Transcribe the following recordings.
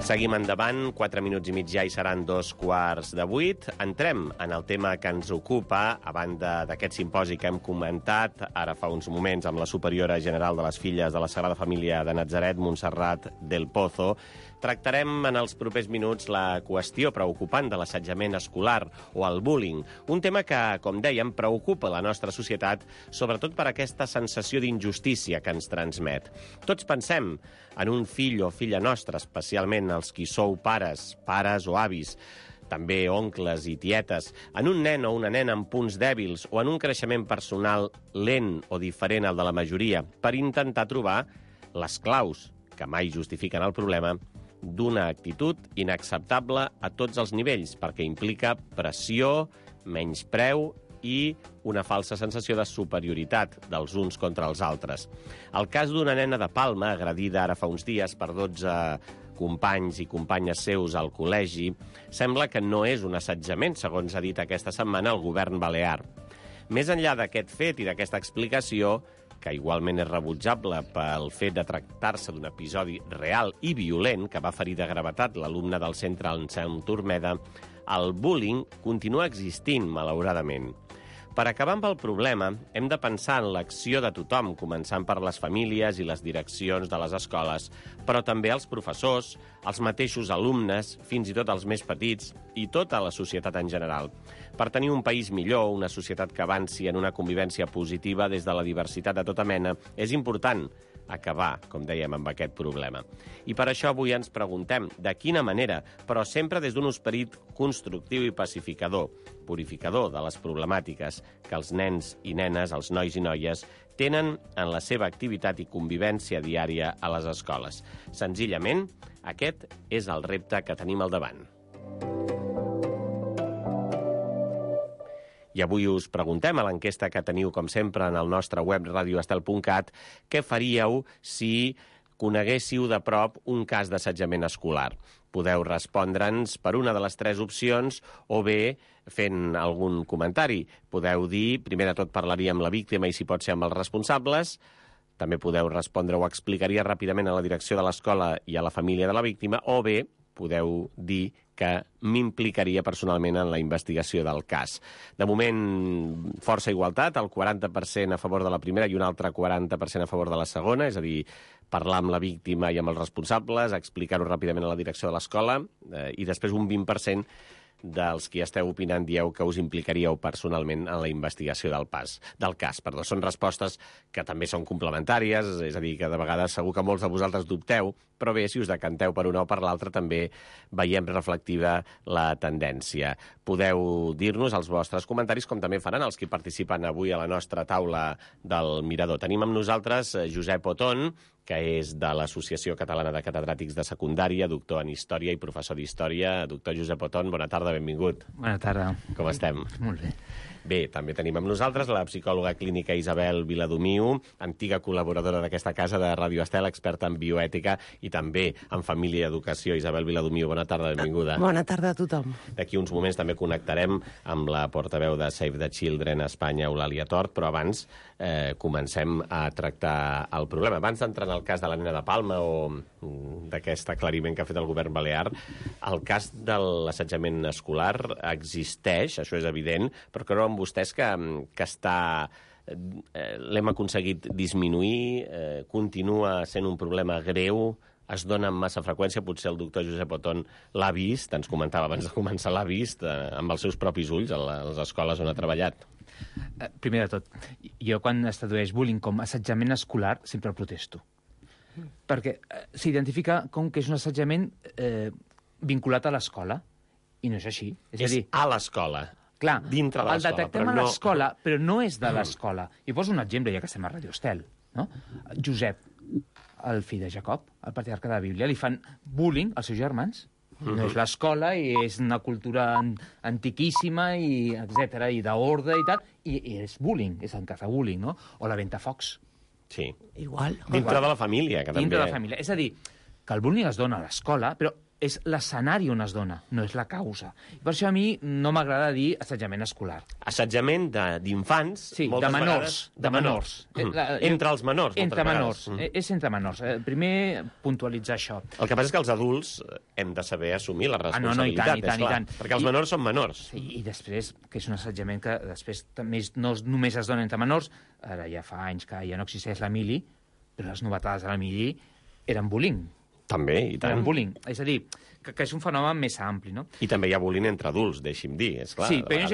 Seguim endavant, 4 minuts i mig ja i seran 7:15. Entrem en el tema que ens ocupa, a banda d'aquest simposi que hem comentat ara fa uns moments amb la superiora general de les filles de la Sagrada Família de Natzaret, Montserrat del Pozo. Tractarem en els propers minuts la qüestió preocupant de l'assetjament escolar o el bullying, un tema que, com dèiem, preocupa la nostra societat, sobretot per aquesta sensació d'injustícia que ens transmet. Tots pensem en un fill o filla nostra, especialment els qui sou pares o avis, també oncles i tietes, en un nen o una nena amb punts dèbils o en un creixement personal lent o diferent al de la majoria, per intentar trobar les claus, que mai justifiquen el problema, d'una actitud inacceptable a tots els nivells, perquè implica pressió, menyspreu i una falsa sensació de superioritat dels uns contra els altres. El cas d'una nena de Palma, agredida ara fa uns dies per 12 companys i companyes seus al col·legi, sembla que no és un assetjament, segons ha dit aquesta setmana el govern balear. Més enllà d'aquest fet i d'aquesta explicació, que igualment és rebutjable pel fet de tractar-se d'un episodi real i violent que va ferir de gravetat l'alumne del centre Anselm Turmeda, el bullying continua existint, malauradament. Per acabar amb el problema, hem de pensar en l'acció de tothom, començant per les famílies i les direccions de les escoles, però també els professors, els mateixos alumnes, fins i tot els més petits, i tota la societat en general. Per tenir un país millor, una societat que avanci en una convivència positiva des de la diversitat de tota mena, és important acabar, com dèiem, amb aquest problema. I per això avui ens preguntem de quina manera, però sempre des d'un esperit constructiu i pacificador, purificador de les problemàtiques que els nens i nenes, els nois i noies, tenen en la seva activitat i convivència diària a les escoles. Senzillament, aquest és el repte que tenim al davant. I avui us preguntem a l'enquesta que teniu, com sempre, en el nostre web radioestel.cat, què faríeu si coneguéssiu de prop un cas d'assetjament escolar. Podeu respondre'ns per una de les 3 opcions o bé fent algun comentari. Podeu dir, primer de tot parlaria amb la víctima i si pot ser amb els responsables. També podeu respondre o explicaria ràpidament a la direcció de l'escola i a la família de la víctima, o bé podeu dir que m'implicaria personalment en la investigació del cas. De moment, força igualtat, el 40% a favor de la primera i un altre 40% a favor de la segona, és a dir, parlar amb la víctima i amb els responsables, explicar-ho ràpidament a la direcció de l'escola, i després un 20% dels qui esteu opinant dieu que us implicaríeu personalment en la investigació del cas. Són respostes que també són complementàries, és a dir, que de vegades segur que molts de vosaltres dubteu, però bé, si us decanteu per una o per l'altra també veiem reflectiva la tendència. Podeu dir-nos els vostres comentaris, com també faran els que participen avui a la nostra taula del Mirador. Tenim amb nosaltres Josep Oton, que és de l'Associació Catalana de Catedràtics de Secundària, doctor en Història i professor d'Història. Doctor Josep Oton, bona tarda, benvingut. Bona tarda. Com estem? Molt bé. Bé, també tenim amb nosaltres la psicòloga clínica Isabel Viladomiu, antiga col·laboradora d'aquesta casa de Ràdio Estel, experta en bioètica i també en família i educació. Isabel Viladomiu, bona tarda, benvinguda. Bona tarda a tothom. D'aquí uns moments també connectarem amb la portaveu de Save the Children a Espanya, Eulàlia Tort, però abans comencem a tractar el problema. Abans d'entrar en el cas de la nena de Palma o d'aquest aclariment que ha fet el govern balear, el cas de l'assetjament escolar existeix, això és evident, però creuen vostès que està l'hem aconseguit disminuir, continua sent un problema greu, es dona amb massa freqüència, potser el doctor Josep Oton l'ha vist, ens comentava abans de començar, l'ha vist amb els seus propis ulls a les escoles on ha treballat. Primer de tot, jo quan es tradueix bullying com assetjament escolar sempre el protesto. Perquè s'identifica com que és un assetjament vinculat a l'escola, i no és així. És a l'escola. Clar, dintre de l'escola. El detectem a l'escola, però no és de l'escola. I poso un exemple, ja que estem a Radio Estel. No? Josep, el fill de Jacob, el patriarca de la Bíblia, li fan bullying als seus germans. No és l'escola i és una cultura antiquíssima, i etc i d'ordre i tal, i és bullying, és en casa bullying, no? O la Ventafocs. Sí. Igual. Dintre de la família, que també... Dintre de la família. És a dir, que el bullying es dona a l'escola, però és l'escenari on es dona, no és la causa. Per això a mi no m'agrada dir assetjament escolar. Assetjament d'infants, sí, moltes vegades... De menors. Entre els menors, entre menors. És entre menors. Primer, puntualitzar això. El que passa és que els adults hem de saber assumir la responsabilitat, i tant. Perquè els menors són menors. I després, que és un assetjament que després també no només es dona entre menors, ara ja fa anys que ja no existeix la mili, però les novetades de la mili eren bullying. També, i tant. Eren bullying. És a dir, que és un fenomen més ampli, no? I també hi ha bullying entre adults, deixi'm dir, és clar. Sí, però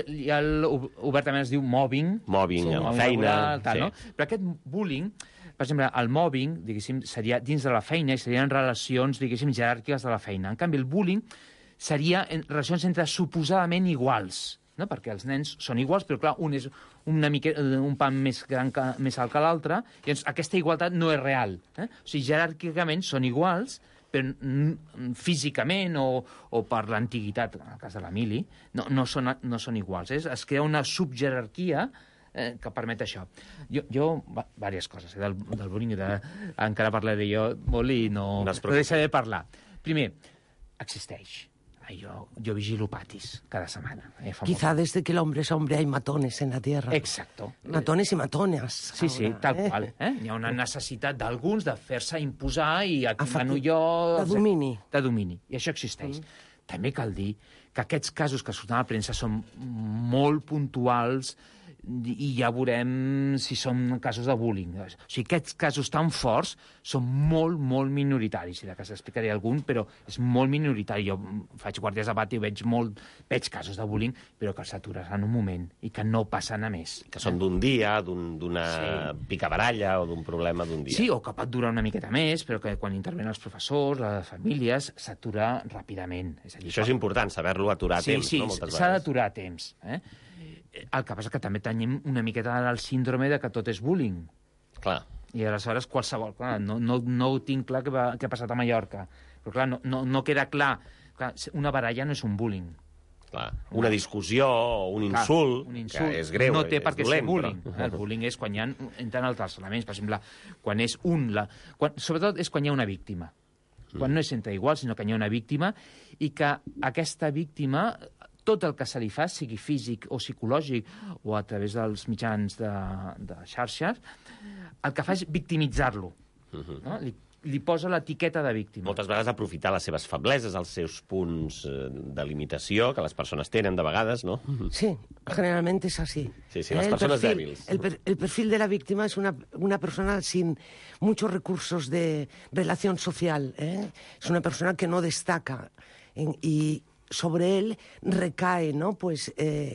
obertament es diu mobbing. Mobbing, a la feina... Tal, no? Però aquest bullying, per exemple, el mobbing, diguéssim, seria dins de la feina i serien relacions, diguéssim, jeràrquiques de la feina. En canvi, el bullying seria relacions entre suposadament iguals, no? Perquè els nens són iguals, però clar, un és un pam més gran més alt que l'altre, i doncs aquesta igualtat no és real. O sigui, jeràrquicament són iguals, però físicament o per l'antiguitat, en el cas de la mili, no són iguals. Es crea una subjerarquia que permet això. Jo diverses coses del bullying, encara parlaré jo molt i no deixaré de parlar. Primer, existeix. Yo vigilo patis cada semana. Quizá desde que el hombre es hombre hay matones en la tierra. Exacto. Matones i matones. Sí, sí, tal qual. Hi ha una necessitat d'alguns de fer-se imposar i aquí mano jo... De domini. De domini. I això existeix. També cal dir que aquests casos que surten a la premsa són molt puntuals i ja veurem si són casos de bullying. O sigui, aquests casos tan forts són molt, molt minoritaris. Si de cas explicaré algun, però és molt minoritari. Jo faig guàrdies de pati i veig casos de bullying, però que s'aturen en un moment i que no passen a més. Que són d'un dia, d'una picabaralla o d'un problema d'un dia. Sí, o que pot durar una miqueta més, però que quan intervenen els professors, les famílies, s'atura ràpidament. És a dir, això és important, saber-lo aturar a temps, no? Sí, s'ha d'aturar a temps. El que passa que també tenim una miqueta el síndrome de que tot és bullying. Clar. I aleshores qualsevol... Clar, no ho tinc clar què ha passat a Mallorca. Però clar, no queda clar. Clar, una baralla no és un bullying. Clar. Una discussió o un insult, que és greu, no té per què ser bullying. Però... El bullying és quan entren altres elements. Per exemple, quan és sobretot és quan hi ha una víctima. Quan no és entre iguals, sinó que hi ha una víctima i que aquesta víctima... tot el que se li fa, sigui físic o psicològic o a través dels mitjans de xarxes, el que fa és victimitzar-lo. No? Li posa l'etiqueta de víctima. Moltes vegades aprofitar les seves febleses, els seus punts de limitació, que les persones tenen de vegades, ¿no? Sí, generalmente es así. Sí, las personas débiles. El perfil de la víctima es una persona sin muchos recursos de relación social. Es una persona que no destaca y sobre él recae, ¿no? Pues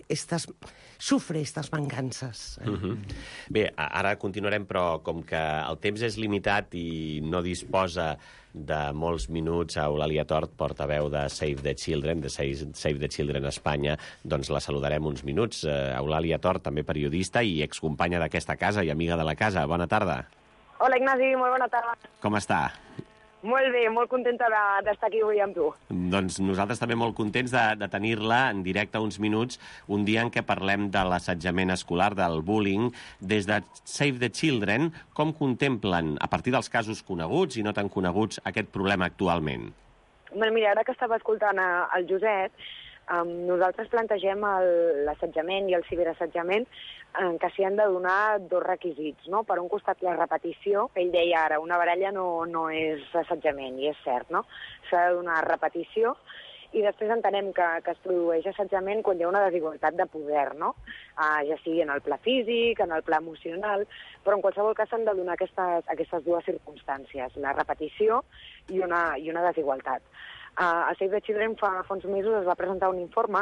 sufre estas vengances. Bé, ara continuarem, però com que el temps és limitat i no disposa de molts minuts, Eulàlia Tort, portaveu de Save the Children, de Save the Children Espanya, doncs la saludarem uns minuts. Eulàlia Tort, també periodista i excompanya d'aquesta casa i amiga de la casa. Bona tarda. Hola, Ignasi, molt bona tarda. Com està? Molt bé, molt contenta d'estar aquí avui amb tu. Doncs nosaltres també molt contents de tenir-la en directe uns minuts, un dia en què parlem de l'assetjament escolar, del bullying. Des de Save the Children, com contemplen, a partir dels casos coneguts i no tan coneguts, aquest problema actualment? Mira, ara que estava escoltant el Josep, nosaltres plantegem l'assetjament i el ciberassetjament que s'hi han de donar dos requisits, no? Per un costat, la repetició, que ell deia ara, una baralla no és assetjament, i és cert, no? S'ha de donar repetició, i després entenem que es produeix assetjament quan hi ha una desigualtat de poder, no? Ja sigui en el pla físic, en el pla emocional, però en qualsevol cas s'han de donar aquestes dues circumstàncies, la repetició i una desigualtat. A Save the Children fa uns mesos es va presentar un informe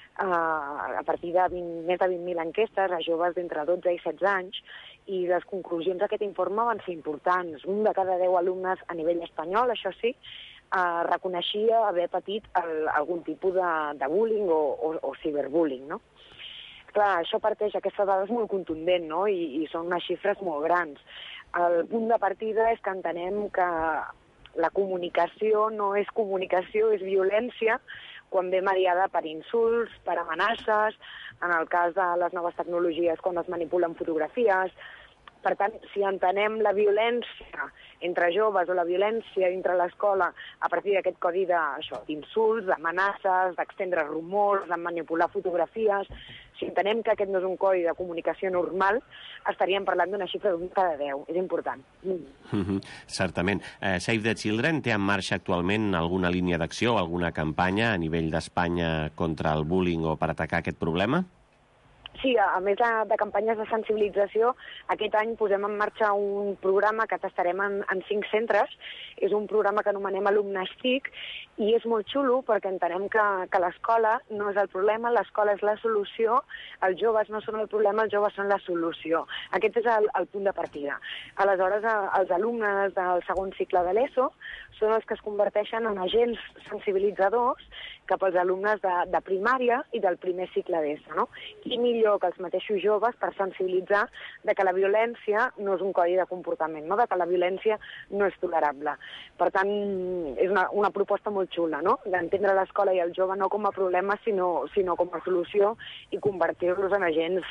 a partir de més de 20.000 enquestes a joves d'entre 12 i 16 anys, i les conclusions d'aquest informe van ser importants. Un de cada 10 alumnes a nivell espanyol, això sí, reconeixia haver patit algun tipus de bullying o ciberbullying, no? Clar, això parteix, aquesta dada és molt contundent, no? I són unes xifres molt grans. El punt de partida és que entenem que la comunicació no és comunicació, és violència, quan ve mediada per insults, per amenaces, en el cas de les noves tecnologies, quan es manipulen fotografies. Per tant, si entenem la violència entre joves o la violència dintre l'escola a partir d'aquest codi d'insults, d'amenaces, d'extendre rumors, de manipular fotografies. Si entenem que aquest no és un codi de comunicació normal, estaríem parlant d'una xifra d'un cada 10. És important. Certament. Save the Children té en marxa actualment alguna línia d'acció, alguna campanya a nivell d'Espanya contra el bullying o per atacar aquest problema? Sí, a més de campanyes de sensibilització, aquest any posem en marxa un programa que testarem en 5 centres. És un programa que anomenem Alumnes TIC i és molt xulo perquè entenem que l'escola no és el problema, l'escola és la solució, els joves no són el problema, els joves són la solució. Aquest és el punt de partida. Aleshores, els alumnes del segon cicle de l'ESO són els que es converteixen en agents sensibilitzadors cap als alumnes de primària i del primer cicle d'ESO, no? I millor que els mateixos joves per sensibilitzar de que la violència no és un codi de comportament, no? De que la violència no és tolerable. Per tant, és una proposta molt xula, no? D'entendre l'escola i el jove no com a problema, sinó com a solució i convertir-los en agents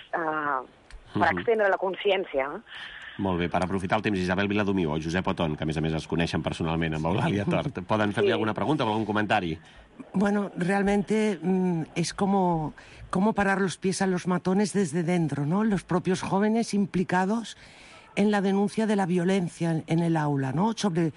per extendre la consciència. Molt bé, per aprofitar el temps, Isabel Viladomiu o Josep Oton, que a més es coneixen personalment amb Eulàlia Tort. ¿Poden fer-li alguna pregunta o algún comentari? Bueno, realmente es como parar los pies a los matones desde dentro, ¿no? Los propios jóvenes implicados en la denuncia de la violencia en el aula, ¿no?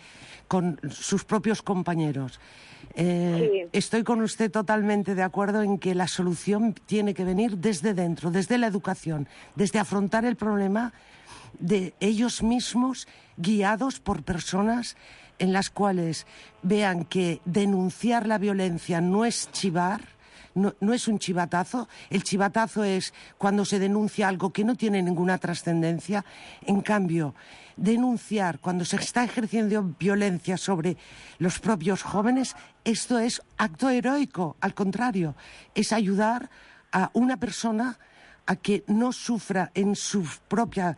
Con sus propios compañeros. Sí. Estoy con usted totalmente de acuerdo en que la solución tiene que venir desde dentro, desde la educación, desde afrontar el problema de ellos mismos, guiados por personas en las cuales vean que denunciar la violencia no es chivar, no es un chivatazo. El chivatazo es cuando se denuncia algo que no tiene ninguna trascendencia. En cambio, denunciar cuando se está ejerciendo violencia sobre los propios jóvenes, esto es acto heroico. Al contrario, es ayudar a una persona a que no sufra en sus propias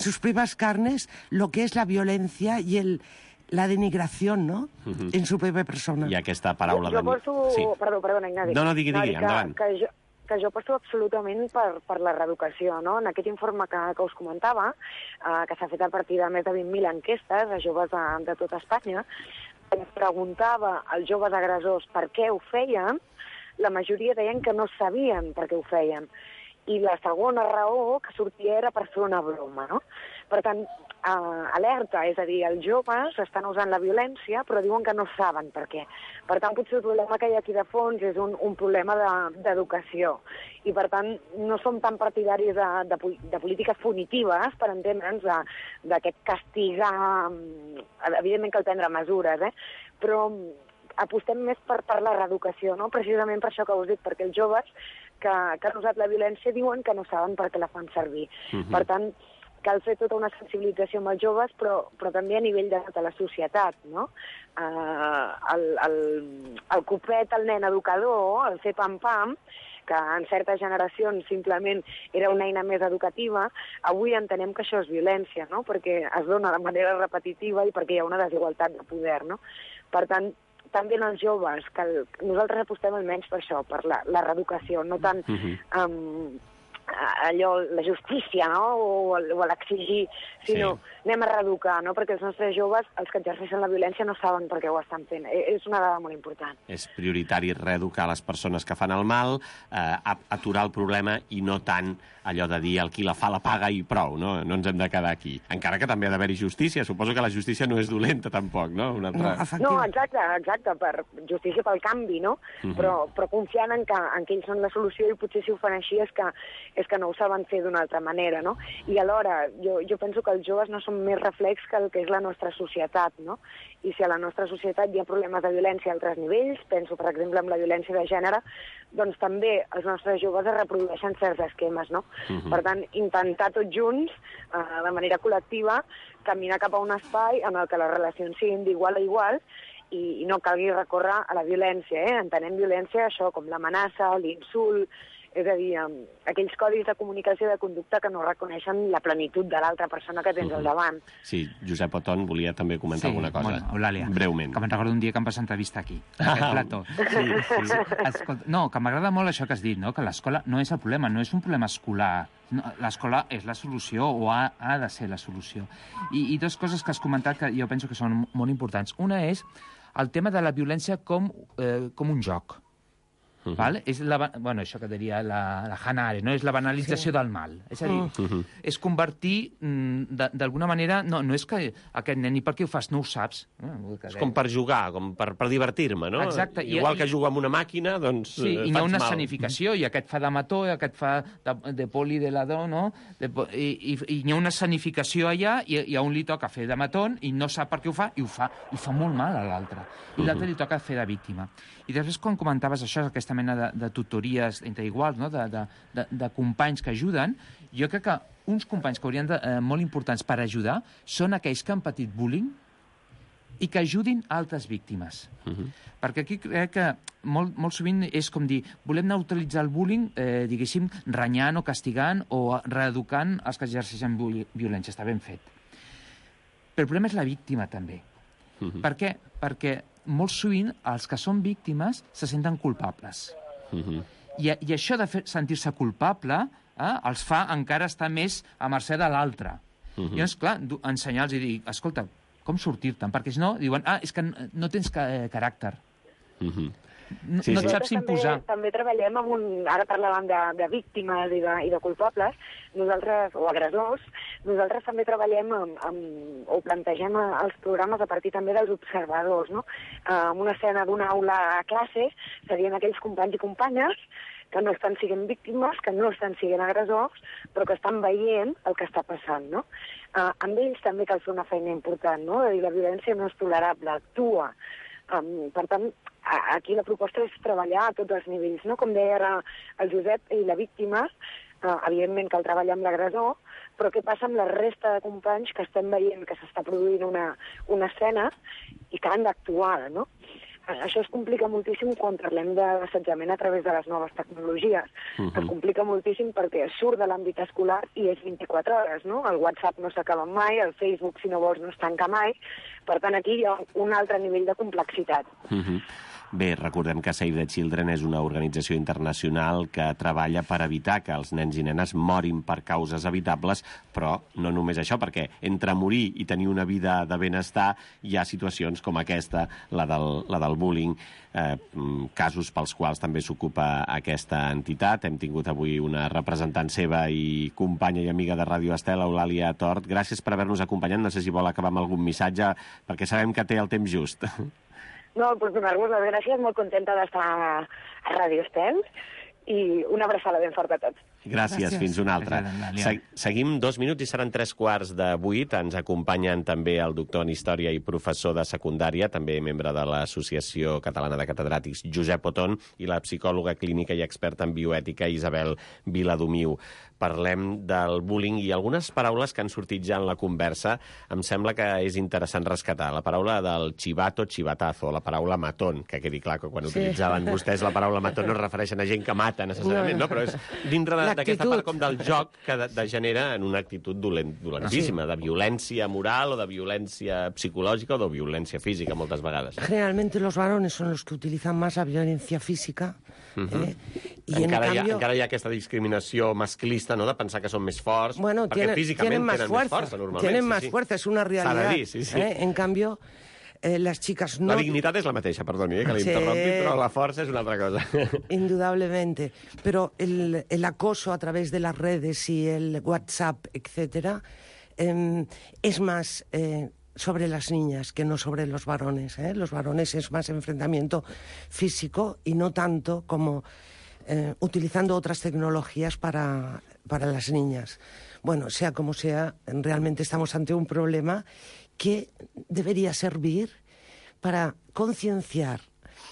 carnes lo que es la violencia y la denigración, no? En su propia persona. I aquesta paraula... Jo poso... Sí. Perdona, Ignasi. No, digui, endavant. Que jo poso absolutament per la reeducació, no? En aquest informe que us comentava, que s'ha fet a partir de més de 20.000 enquestes a joves de tot Espanya, ens preguntava als joves agressors per què ho feien, la majoria deien que no sabien per què ho feien. I la segona raó que sortia era per fer una broma, no? Per tant, alerta, és a dir, els joves estan usant la violència però diuen que no saben per què. Per tant, potser el problema que hi ha aquí de fons és un problema d'educació. I per tant, no som tan partidaris de polítiques punitives, per entendre'ns, d'aquest castigar, evidentment cal prendre mesures, però apostem més per la reeducació, no? Precisament per això que us dic, perquè els joves que han usat la violència diuen que no saben per què la fan servir. Per tant, cal fer tota una sensibilització amb els joves, però també a nivell de tota la societat, no? El copet, el nen educador, el fer pam-pam, que en certes generacions simplement era una eina més educativa, avui entenem que això és violència, no? Perquè es dona de manera repetitiva i perquè hi ha una desigualtat de poder, no? Per tant, també en els joves, que nosaltres apostem almenys per això, per la reeducació, no tant allò, la justícia, no? o l'exigir, sinó anem a reeducar, no? Perquè els nostres joves, els que exerceixen la violència, no saben per què ho estan fent. És una dada molt important. És prioritari reeducar les persones que fan el mal, aturar el problema i no tant allò de dir el qui la fa la paga i prou, no? No ens hem de quedar aquí. Encara que també ha d'haver-hi justícia. Suposo que la justícia no és dolenta, tampoc, no? No, exacte, per justícia pel canvi, no? Però confiant en que ells són la solució i potser si ho fan així és que no ho saben fer d'una altra manera, no? I alhora, jo penso que els joves no són més reflex que el que és la nostra societat, no? I si a la nostra societat hi ha problemes de violència a altres nivells, penso, per exemple, en la violència de gènere, doncs també els nostres joves es reprodueixen certs esquemes, no? Per tant, intentar tots junts, de manera col·lectiva, caminar cap a un espai en el que les relacions siguin d'igual a igual i no calgui recórrer a la violència, Entenem violència, això, com l'amenaça, l'insult, és a dir, aquells codis de comunicació i de conducta que no reconeixen la plenitud de l'altra persona que tens al davant. Sí, Josep Oton volia també comentar alguna cosa. Bueno, Eulàlia, breument. Que me'n recordo un dia que em vas entrevistar aquí, a aquest plató. Sí. Escolta, no, que m'agrada molt això que has dit, no? Que l'escola no és el problema, no és un problema escolar L'escola és la solució, o ha de ser la solució. I dues coses que has comentat que jo penso que són molt importants. Una és el tema de la violència com un joc. Val? És això que diria la Hannah Arendt, no? És la banalització del mal. És a dir, és convertir, d'alguna manera... No és que aquest nen, i per què ho fas? No ho saps. És com per jugar, com per divertir-me, no? Exacte. Igual que jugar amb una màquina, doncs sí, i hi ha una escenificació, i aquest fa de mató, i aquest fa de poli de ladó, no? I hi ha una escenificació allà, i a un li toca fer de matón, i no sap per què ho fa, i ho fa molt mal a l'altre. I l'altre li toca fer de víctima. I després, quan comentaves això, aquesta mena de tutories entre iguals, no? de companys que ajuden, jo crec que uns companys que haurien molt importants per ajudar són aquells que han patit bullying i que ajudin altres víctimes. Perquè aquí crec que molt sovint és com dir, volem neutralitzar el bullying, diguéssim, renyant o castigant o reeducant els que exerceixen violència. Està ben fet. Però el problema és la víctima, també. Per què? Perquè molt sovint els que són víctimes se senten culpables. I això de sentir-se culpable els fa encara estar més a mercè de l'altre. Llavors, clar, ensenyar-los i dir, escolta, com sortir-te'n? Perquè si no, diuen, és que no tens caràcter. No et saps imposar. També treballem ara parlàvem de víctimes i de culpables, nosaltres, o agressors, nosaltres també treballem o plantegem els programes a partir també dels observadors, no? Una escena d'una aula a classe serien aquells companys i companyes que no estan sent víctimes, que no estan sent agressors, però que estan veient el que està passant, no? Amb ells també cal fer una feina important, no? De dir, la violència no és tolerable, actua. Per tant, aquí la proposta és treballar a tots els nivells, no? Com deia ara el Josep i la víctima, evidentment cal treballar amb l'agressor, però què passa amb la resta de companys que estem veient que s'està produint una escena i que han d'actuar, no? Això es complica moltíssim quan parlem de l'assetjament a través de les noves tecnologies. Es complica moltíssim perquè surt de l'àmbit escolar i és 24 hores, no? El WhatsApp no s'acaba mai, el Facebook, si no vols, no es tanca mai. Per tant, aquí hi ha un altre nivell de complexitat. Bé, recordem que Save the Children és una organització internacional que treballa per evitar que els nens i nenes morin per causes evitables, però no només això, perquè entre morir i tenir una vida de benestar hi ha situacions com aquesta, la del bullying, casos pels quals també s'ocupa aquesta entitat. Hem tingut avui una representant seva i companya i amiga de Ràdio Estel, Eulàlia Tort. Gràcies per haver-nos acompanyat. No sé si vol acabar amb algun missatge, perquè sabem que té el temps just. No, per donar-vos les gràcies, molt contenta d'estar a Ràdio Estel i una abraçada ben forta a tots. Gràcies, fins una altra. Seguim 2 minuts i seran 7:45. Ens acompanyen també el doctor en Història i professor de secundària, també membre de l'Associació Catalana de Catedràtics, Josep Oton, i la psicòloga clínica i experta en bioètica, Isabel Viladomiu. Parlem del bullying i algunes paraules que han sortit ja en la conversa. Em sembla que és interessant rescatar la paraula del chivato, chivatazo, la paraula matón, que quedi clar que quan utilitzaven vostès la paraula matón no es refereixen a gent que mata necessàriament, no? Però és dintre d'aquesta part com del joc que degenera en una actitud dolentíssima, de violència moral o de violència psicològica o de violència física, moltes vegades. Generalmente los varones son los que utilizan más la violencia física. Y encara hi ha aquesta discriminació masclista, no?, de pensar que són més forts, perquè físicament tenen més força, normalment. Tienen más fuerza, es una realidad. Sí. En cambio, las chicas no... La dignitat és la mateixa, perdoni, que l'interrompi, però la força és una altra cosa. Indudablemente. Pero el acoso a través de las redes y el WhatsApp, etcétera, es más... sobre las niñas que no sobre los varones. Los varones es más enfrentamiento físico y no tanto como utilizando otras tecnologías para las niñas. Bueno, sea como sea, realmente estamos ante un problema que debería servir para concienciar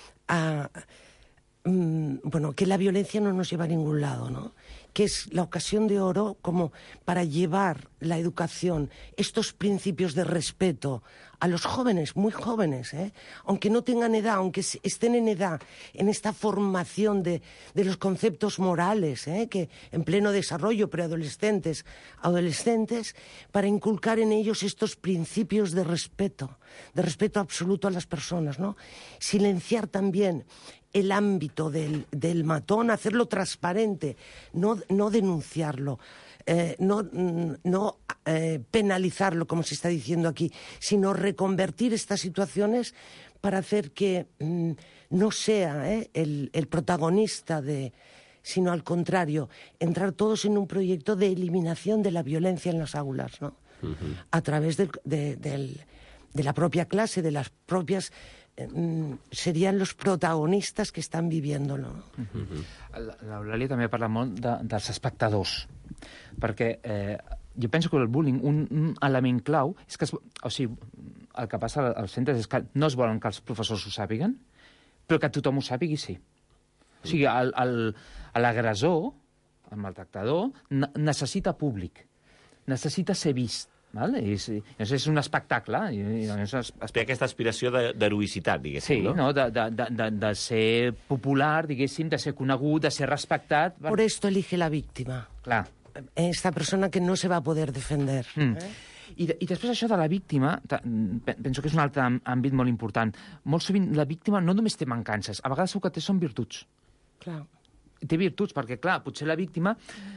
que la violencia no nos lleva a ningún lado, ¿no? Que es la ocasión de oro como para llevar la educación, estos principios de respeto a los jóvenes, muy jóvenes, aunque no tengan edad, aunque estén en edad, en esta formación de los conceptos morales, que en pleno desarrollo, preadolescentes, adolescentes, para inculcar en ellos estos principios de respeto absoluto a las personas, ¿no? Silenciar también el ámbito del matón, hacerlo transparente, no denunciarlo. penalizarlo, como se está diciendo aquí, sino reconvertir estas situaciones para hacer que no sea el protagonista sino al contrario, entrar todos en un proyecto de eliminación de la violencia en las aulas, ¿no? A través de la propia clase, de las propias... serían los protagonistes que estan vivint-lo. L'Eulàlia també parla molt dels espectadors, perquè jo penso que el bullying, un element clau, és que el que passa als centres és que no es volen que els professors ho sàpiguen, però que tothom ho sàpigui, sí. O sigui, l'agressor, el maltractador, necessita públic, necessita ser vist. És un espectacle. Té aquesta aspiració d'heroïcitat, diguéssim, no? Sí, de ser popular, diguéssim, de ser conegut, de ser respectat. Por esto elige la víctima. Clar. Esta persona que no se va a poder defender. I després això de la víctima, penso que és un altre àmbit molt important. Molt sovint la víctima no només té mancances, a vegades el que té són virtuts. Clar. Té virtuts, perquè, clar, potser la víctima,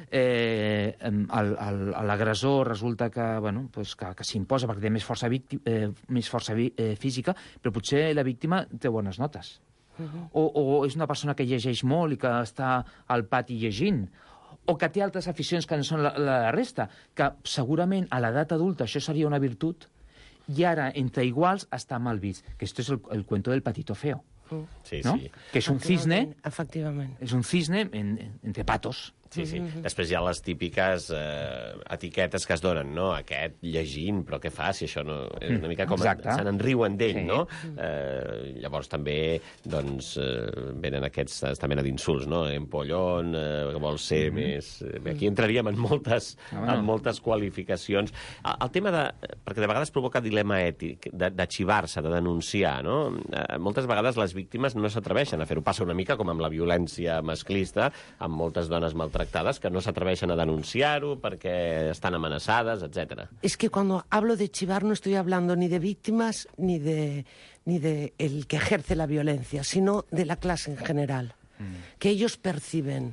l'agressor resulta que s'imposa perquè té més força física, però potser la víctima té bones notes. O és una persona que llegeix molt i que està al pati llegint, o que té altres aficions que no són la resta, que segurament a l'edat adulta això seria una virtut, i ara, entre iguals, està mal vist. Que esto es el cuento del patito feo. Sí, ¿no? sí. Que és un cisne... Efectivament. És un cisne entre patos. Sí, sí. Després hi ha les típiques etiquetes que es donen, no? Aquest llegint, però què fa si això no... És una mica com... Se n'enriuen d'ell, no? Llavors també, doncs, venen aquests també d'insults, no? Empollón, que vol ser més... Aquí entraríem en moltes qualificacions. El tema de... Perquè de vegades provoca dilema ètic, d'arxivar-se, de denunciar, no? Moltes vegades les víctimes no s'atreveixen a fer-ho. Passa una mica com amb la violència masclista, amb moltes dones maltractades, que no s'atreveixen a denunciar-ho perquè estan amenaçades, etc. Es que cuando hablo de chivar no estoy hablando ni de víctimas ni de el que ejerce la violencia, sino de la clase en general. Que ellos perciben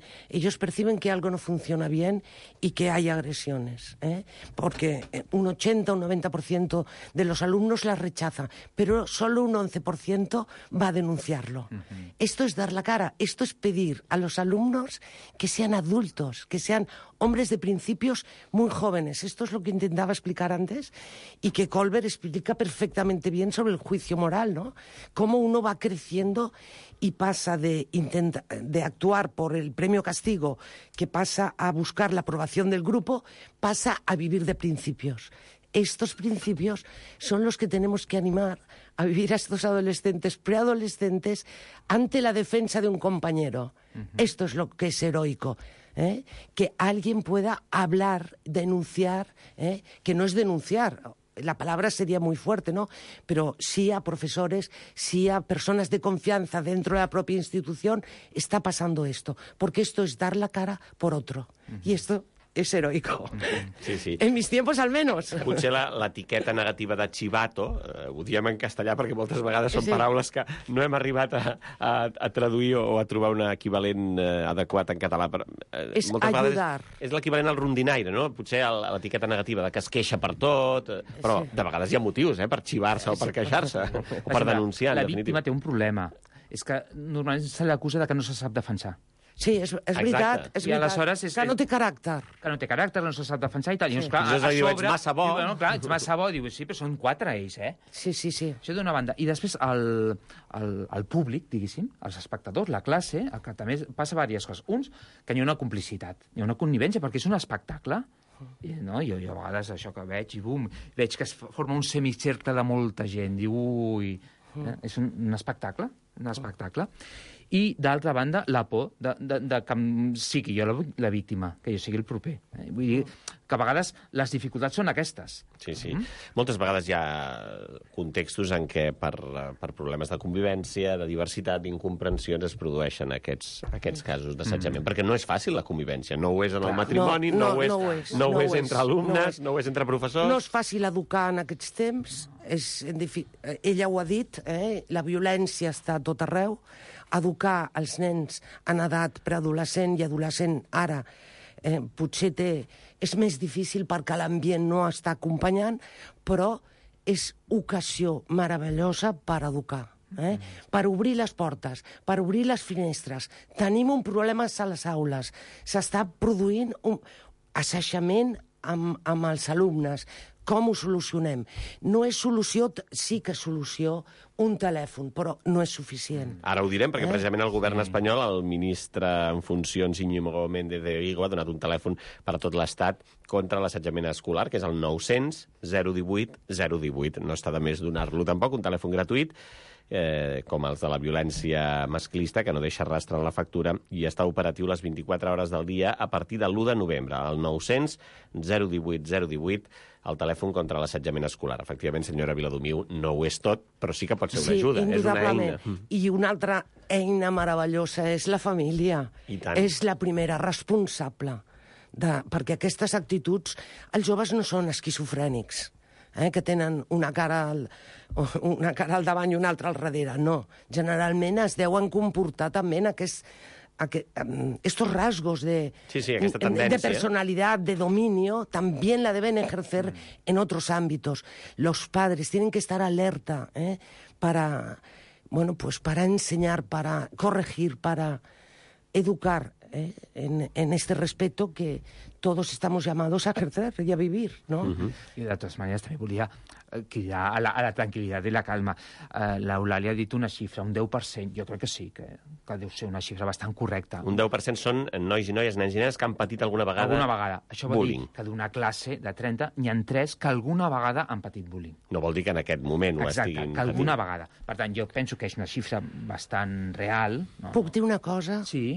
que algo no funciona bien y que hay agresiones. Porque un 80 o un 90% de los alumnos las rechaza, pero solo un 11% va a denunciarlo. Esto es dar la cara, esto es pedir a los alumnos que sean adultos, que sean hombres de principios muy jóvenes. Esto es lo que intentaba explicar antes y que Kohlberg explica perfectamente bien sobre el juicio moral, ¿no? Cómo uno va creciendo y pasa de actuar por el premio castigo, que pasa a buscar la aprobación del grupo, pasa a vivir de principios. Estos principios son los que tenemos que animar a vivir a estos adolescentes, preadolescentes, ante la defensa de un compañero. Esto es lo que es heroico. Que alguien pueda hablar, denunciar, que no es denunciar. La palabra sería muy fuerte, ¿no? Pero sí a profesores, sí a personas de confianza dentro de la propia institución, está pasando esto. Porque esto es dar la cara por otro. Y esto és heroico. Sí, sí. En mis tiempos, al menos. Potser l'etiqueta negativa de chivato, ho diem en castellà perquè moltes vegades són paraules que no hem arribat a traduir o a trobar un equivalent adequat en català. És ajudar. És l'equivalent al rondinaire, no? Potser l'etiqueta negativa de que es queixa per tot, però de vegades hi ha motius per xivar-se o per queixar-se o per denunciar. La víctima té un problema. És que normalment se l'acusa de que no se sap defensar. Sí, és veritat, és veritat. Que no té caràcter. Que no té caràcter, no se sap defensar i tal. Sí. Clar, a sobre... Ets massa bo. Bueno, clar, ets massa bo. Diu, sí, però són 4 ells, Sí. Això d'una banda. I després el públic, diguéssim, els espectadors, la classe, que també passa diverses coses. Uns, que hi ha una complicitat, hi ha una connivència, perquè és un espectacle. No? Jo a vegades això que veig i bum, veig que es forma un semicercle de molta gent. Diu, ui... És un espectacle, I, d'altra banda, la por de que sigui jo la víctima, que jo sigui el proper. Vull dir que a vegades les dificultats són aquestes. Sí. Moltes vegades hi ha contextos en què per problemes de convivència, de diversitat, d'incomprensions es produeixen aquests casos d'assetjament. Perquè no és fàcil la convivència. No ho és en el matrimoni, no ho és entre alumnes, no ho és entre professors. No és fàcil educar en aquests temps. Ella ho ha dit, la violència està a tot arreu. Educar els nens en edat preadolescent i adolescent ara potser és més difícil perquè l'ambient no està acompanyant, però és ocasió meravellosa per educar. Per obrir les portes, per obrir les finestres. Tenim un problema a les aules. S'està produint un assajament amb els alumnes. Com ho solucionem? No és solució, sí que és solució un telèfon, però no és suficient. Ara ho direm, perquè precisament el govern espanyol, el ministre en funcions Íñigo Méndez de Vigo, ha donat un telèfon per a tot l'Estat contra l'assetjament escolar, que és el 900 018 018. No està de més donar-lo tampoc, un telèfon gratuït, com els de la violència masclista, que no deixa rastre en la factura, i està operatiu les 24 hores del dia a partir de l'1 de novembre. El 900 018 018, el telèfon contra l'assetjament escolar. Efectivament, senyora Viladomiu, no ho és tot, però sí que pot ser una ajuda, és una eina. I una altra eina meravellosa és la família. I tant. És la primera responsable, perquè aquestes actituds... Els joves no són esquizofrènics, que tenen una cara al davant i una altra al darrere. No, generalment es deuen comportar també en estos rasgos de personalidad, de dominio, también la deben ejercer en otros ámbitos. Los padres tienen que estar alerta para enseñar, para corregir, para educar en este respeto que todos estamos llamados a ejercer y a vivir, ¿no? I de totes maneres també volia cridar a la tranquil·litat i la calma. L'Eulàlia ha dit una xifra, un 10%. Jo crec que sí, que deu ser una xifra bastant correcta. Un 10% són nois i noies, nens i nenes que han patit alguna vegada Això vol dir que d'una classe de 30 n'hi ha 3 que alguna vegada han patit bullying. No vol dir que en aquest moment ho estiguin... Exacte, que alguna vegada. Per tant, jo penso que és una xifra bastant real. No? Puc dir una cosa? Sí.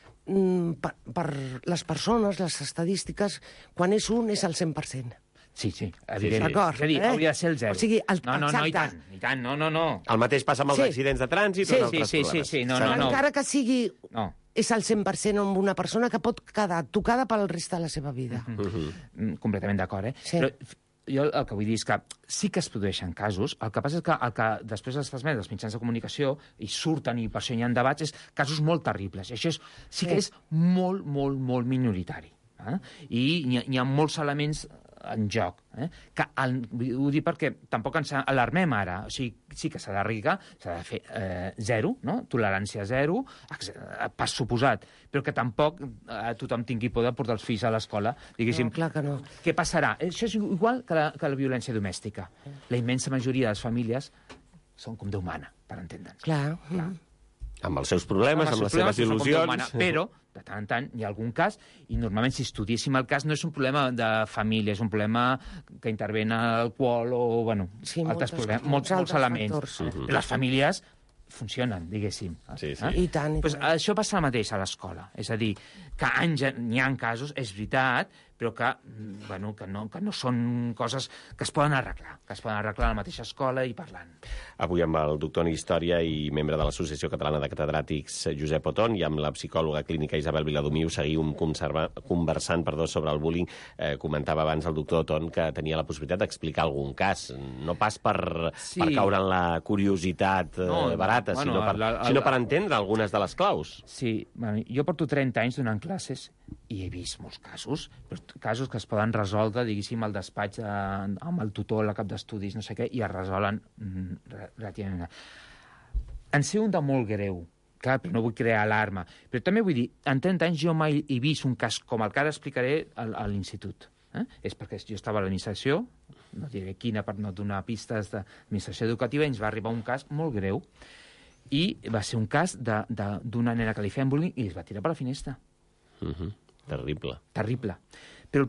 Per les persones, les estadístiques, quan és un, és el 100%. Sí, evidentment. D'acord. És a dir, hauria de ser el 0. O sigui, no, i tant, no. El mateix passa amb els accidents de trànsit o en altres problemes. Sí, no. Encara que sigui... No. És el 100% amb una persona que pot quedar tocada pel resta de la seva vida. Completament d'acord, Sí. Però jo el que vull dir és que sí que es produeixen casos, el que passa és que el que després es transmet als mitjans de comunicació i surten i per això hi ha debats, és casos molt terribles. I això sí que és molt, molt, molt minoritari. I hi ha molts elements en joc. Que ho dic perquè tampoc ens alarmem ara. O sigui, sí que s'ha d'arrigar, s'ha de fer 0, no? Tolerància 0, pas suposat, però que tampoc tothom tingui por de portar els fills a l'escola. Diguéssim, no, clar que no. Què passarà? Això és igual que la violència domèstica. La immensa majoria de les famílies són com Déu mana, per entendre'ns. Clar. Amb els seus problemes, amb les seves il·lusions... Però, de tant en tant, hi ha algun cas, i normalment, si estudiéssim el cas, no és un problema de família, és un problema que intervé l'alcohol o, altres problemes, molts elements. Les famílies funcionen, diguéssim. Sí. I tant. Pues això passa el mateix a l'escola. És a dir, que n'hi ha casos, és veritat, però que no són coses que es poden arreglar, a la mateixa escola i parlant. Avui amb el doctor en Història i membre de l'Associació Catalana de Catedràtics Josep Oton i amb la psicòloga clínica Isabel Viladomiu seguim conversant sobre el bullying. Comentava abans el doctor Oton que tenia la possibilitat d'explicar algun cas, no pas per caure en la curiositat barata, sinó per entendre algunes de les claus. Sí, jo porto 30 anys donant classes i he vist molts casos, però casos que es poden resoldre, diguéssim, al despatx amb el tutor, la cap d'estudis, no sé què, i es resolen relativament. En sé un de molt greu, clar, però no vull crear alarma. Però també vull dir, en 30 anys jo mai he vist un cas com el que ara explicaré a l'institut. És perquè jo estava a l'administració, no diré quina per no donar pistes d'administració educativa, i ens va arribar un cas molt greu, i va ser un cas d'una nena que li feien bullying i es va tirar per la finestra. Terrible. Però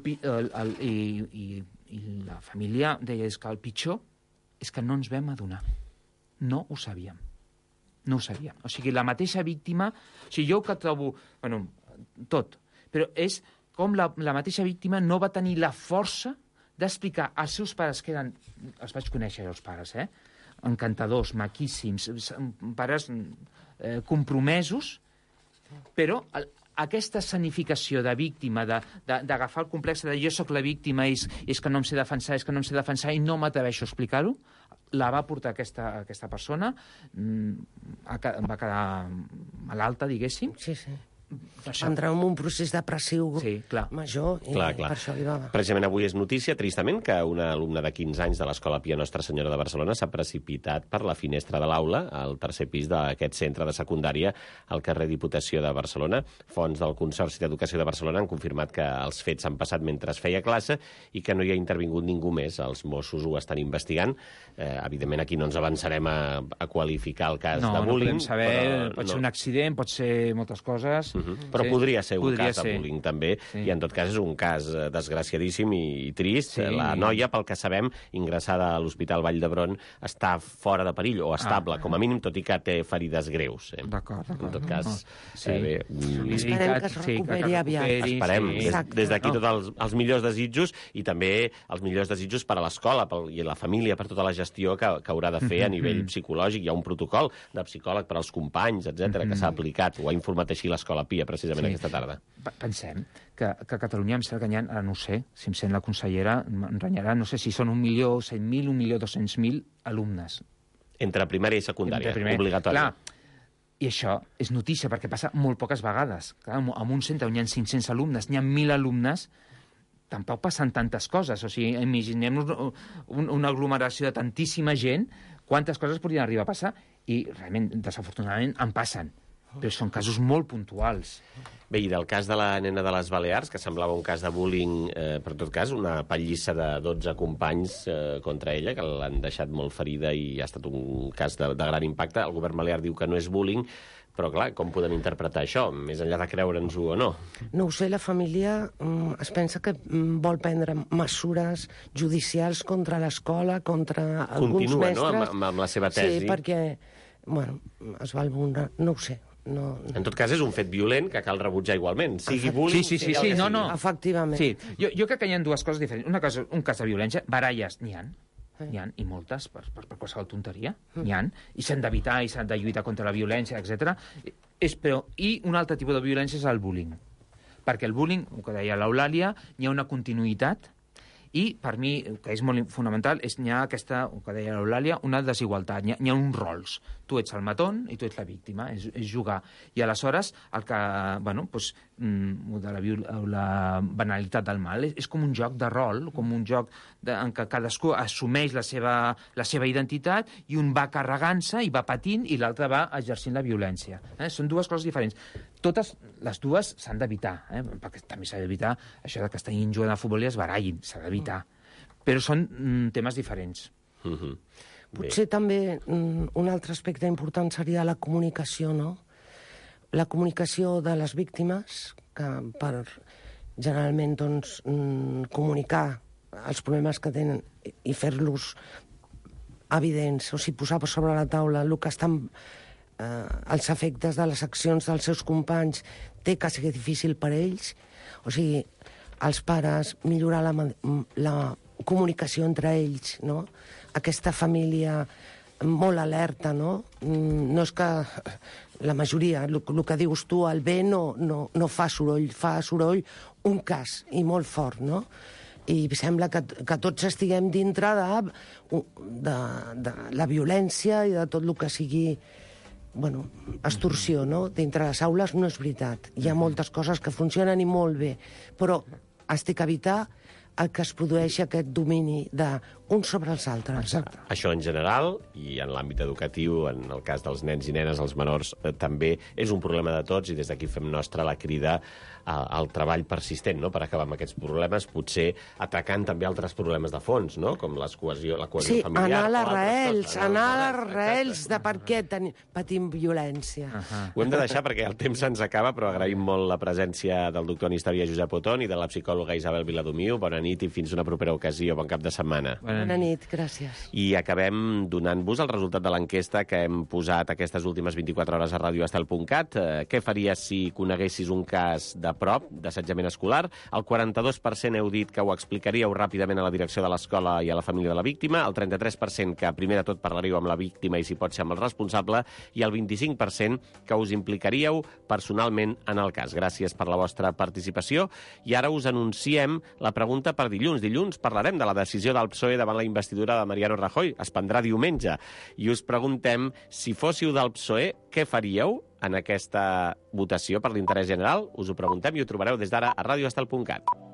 la família deia que el pitjor és que no ens vam adonar. No ho sabíem. O sigui, la mateixa víctima... O sigui, jo que trobo... tot. Però és com la mateixa víctima no va tenir la força d'explicar als seus pares, que eren... Els vaig conèixer, els pares, encantadors, maquíssims, pares compromesos, però aquesta escenificació de víctima, d'agafar el complex de jo sóc la víctima, és que no em sé defensar, i no m'atreveixo a explicar-ho, la va portar aquesta persona, va quedar malalta, diguéssim, sí. entrar en un procés depressiu major i Clar. per això li va... Precisament avui és notícia, tristament, que una alumna de 15 anys de l'Escola Pia Nostra Senyora de Barcelona s'ha precipitat per la finestra de l'aula al tercer pis d'aquest centre de secundària al carrer Diputació de Barcelona. Fonts del Consorci d'Educació de Barcelona han confirmat que els fets han passat mentre es feia classe i que no hi ha intervingut ningú més. Els Mossos ho estan investigant. Evidentment, aquí no ens avançarem a qualificar el cas de bullying. No podem saber, pot ser un accident, pot ser moltes coses... Però podria ser un cas de bullying, també, i en tot cas és un cas desgraciadíssim i trist. La noia, pel que sabem, ingressada a l'Hospital Vall d'Hebron, està fora de perill, o estable, com a mínim, tot i que té ferides greus. D'acord. En tot cas, esperem que es recuperi aviat. Esperem. Des d'aquí tots els millors desitjos, i també els millors desitjos per a l'escola i la família, per tota la gestió que haurà de fer a nivell psicològic. Hi ha un protocol de psicòleg per als companys, etc que s'ha aplicat. Ho ha informat així l'Escola Pia, precisament aquesta tarda. Pensem que a Catalunya em sembla que hi ha, no sé, si em sent la consellera, em renyarà, no sé si són 1.100.000, 1.200.000 alumnes. Entre primària i secundària, obligatori. Clar, i això és notícia, perquè passa molt poques vegades. Clar, en un centre on hi ha 500 alumnes, n'hi ha 1.000 alumnes, tampoc passen tantes coses. O sigui, imaginem-nos una aglomeració de tantíssima gent, quantes coses podrien arribar a passar, i realment, desafortunadament, en passen. Però són casos molt puntuals. Bé, i del cas de la nena de les Balears, que semblava un cas de bullying, per tot cas, una pallissa de 12 companys contra ella, que l'han deixat molt ferida i ha estat un cas de gran impacte. El govern balear diu que no és bullying, però, clar, com podem interpretar això, més enllà de creure'ns-ho o no? No ho sé, la família es pensa que vol prendre mesures judicials contra l'escola, contra alguns mestres. Continua, no?, amb la seva tesi. Sí, perquè, bueno, es va alguna... No ho sé. No. En tot cas, és un fet violent que cal rebutjar igualment. Sigui bullying... Sí, no. Efectivament. Sí, jo crec que hi ha dues coses diferents. Un cas de violència, baralles n'hi ha, i moltes, per qualsevol tonteria, n'hi ha, i s'han d'evitar, i s'han de lluitar contra la violència, etc. I un altre tipus de violència és el bullying. Perquè el bullying, el que deia l'Eulàlia, hi ha una continuïtat, i per mi, el que és molt fonamental, és n'hi ha aquesta, el que deia l'Eulàlia, una desigualtat, n'hi ha uns rols. Tu ets el matón i tu ets la víctima, és jugar. I aleshores, el que, bueno, doncs, la banalitat del mal és com un joc de rol, com un joc en què cadascú assumeix la seva identitat i un va carregant-se i va patint i l'altre va exercint la violència. Són dues coses diferents. Totes les dues s'han d'evitar, perquè també s'ha d'evitar això que estiguin jugant a futbol i es barallin, s'ha d'evitar. Però són temes diferents. Potser també un altre aspecte important seria la comunicació, no? La comunicació de les víctimes, que per generalment doncs, comunicar els problemes que tenen i fer-los evidents, o sigui, posar sobre la taula el que estan els efectes de les accions dels seus companys té que ser difícil per ells. O sigui, els pares, millorar la comunicació entre ells, no? Aquesta família molt alerta, no? No és que la majoria, el que dius tu, el bé no fa soroll un cas, i molt fort, no? I sembla que tots estiguem dintre de la violència i de tot el que sigui extorsió, no? Dintre les aules no és veritat. Hi ha moltes coses que funcionen i molt bé, però has d'evitar el que es produeix aquest domini d'uns sobre els altres. Exacte. Això en general, i en l'àmbit educatiu, en el cas dels nens i nenes, els menors, també és un problema de tots, i des d'aquí fem nostra la crida al treball persistent, no?, per acabar amb aquests problemes, potser atacant també altres problemes de fons, no?, com la cohesió sí, familiar. Anar a les arrels de per què patim violència. Ho hem de deixar perquè el temps se'ns acaba, però agraïm molt la presència del doctor en Història Josep Oton i de la psicòloga Isabel Viladomiu. Bona nit i fins una propera ocasió. Bon cap de setmana. Bona nit, gràcies. I acabem donant-vos el resultat de l'enquesta que hem posat aquestes últimes 24 hores a radioestel.cat. Què faries si coneguessis un cas de prop d'assetjament escolar? El 42% heu dit que ho explicaríeu ràpidament a la direcció de l'escola i a la família de la víctima, el 33% que primer de tot parlaríeu amb la víctima i si pot ser amb el responsable, i el 25% que us implicaríeu personalment en el cas. Gràcies per la vostra participació. I ara us anunciem la pregunta per dilluns. Dilluns parlarem de la decisió del PSOE davant la investidura de Mariano Rajoy. Es prendrà diumenge. I us preguntem, si fóssiu del PSOE, què faríeu? en aquesta votació per l'interès general? Us ho preguntem i ho trobareu des d'ara a radioestel.cat.